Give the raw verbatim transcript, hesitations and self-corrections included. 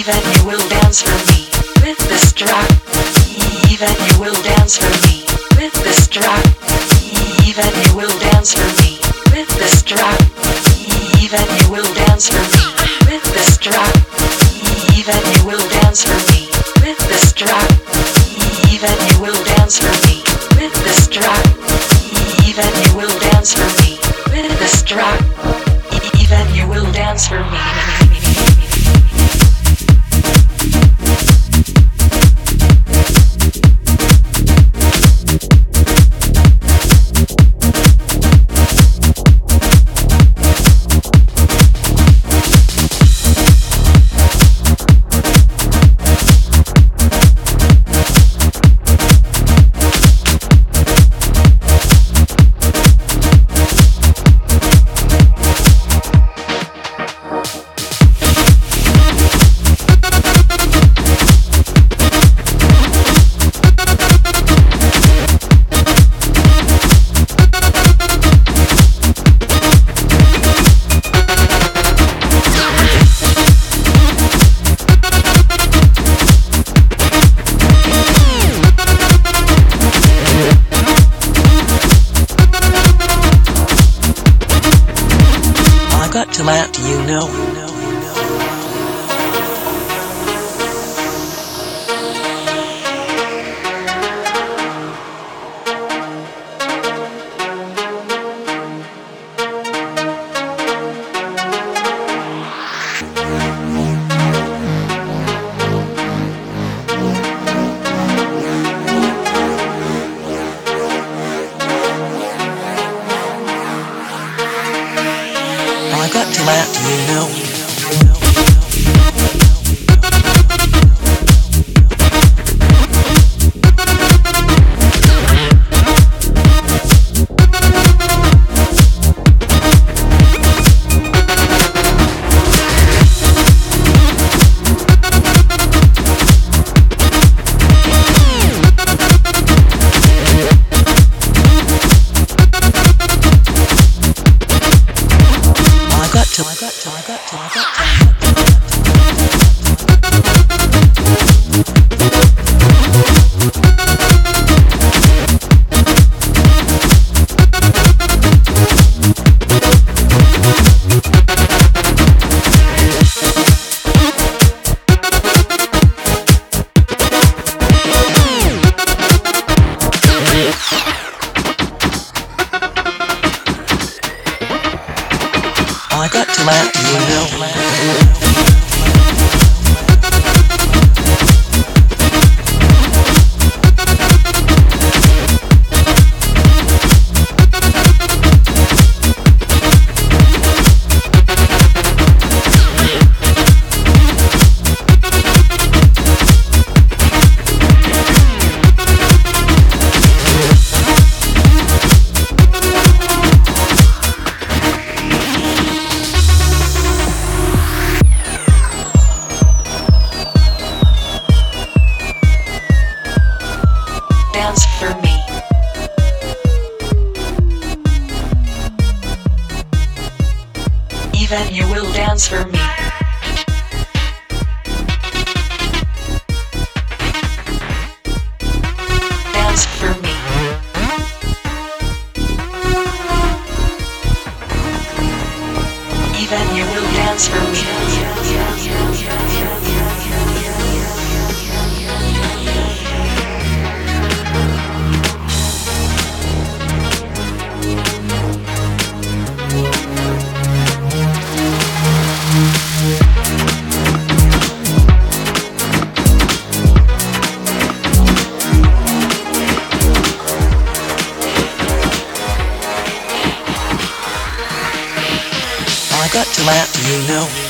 Even you will dance for me with this drop. Even you will dance for me with this drop. Even you will dance for me with this drop. Even you will dance for me with this drop. Even you will dance for me with this drop. Even you will dance for me with this drop. Even you will dance for me with this drop. Even you will dance for me. Got to let you know. I got to let you know. I got to, I got to, I got to, I got to. I got to let you know. Dance for me. Even you will dance for me. Dance for me. Even you will dance for me. I got to let you know.